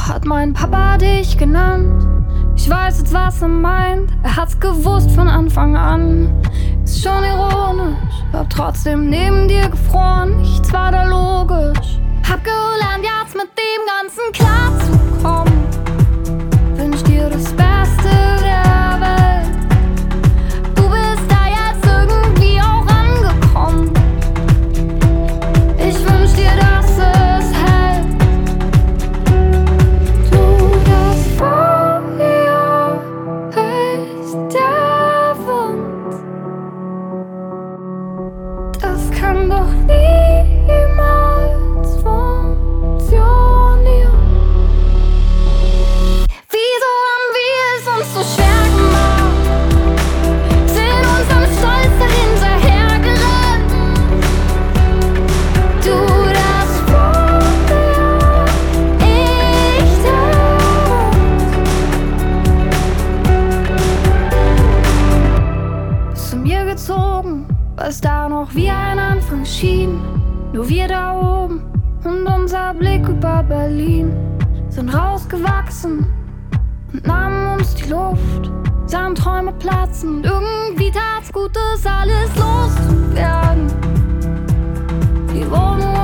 hat mein Papa dich genannt. Ich weiß jetzt, was er meint, er hat's gewusst von Anfang an. Ist schon ironisch, hab trotzdem neben dir gefroren. Nichts war da logisch, hab gelernt, jetzt mit dem Ganzen klarzukommen. Wünsch dir das Beste der Welt, du bist da jetzt irgendwie auch angekommen. Ich wünsch dir, dass es hält. Du, das Feuer ist der Wind, das kann doch niemals funktionieren. Wieso haben wir es uns so schwer gemacht? Sind unserem Stolz hinterhergerannt. Du, das Feuer, ich der Wind. Bist zu mir gezogen, weil es da noch wie ein Anfang schien. Nur wir da oben und unser Blick über Berlin sind rausgewachsen und nahmen uns die Luft, sahen Träume platzen und irgendwie tat's gut, das alles loszuwerden. Die Wohnung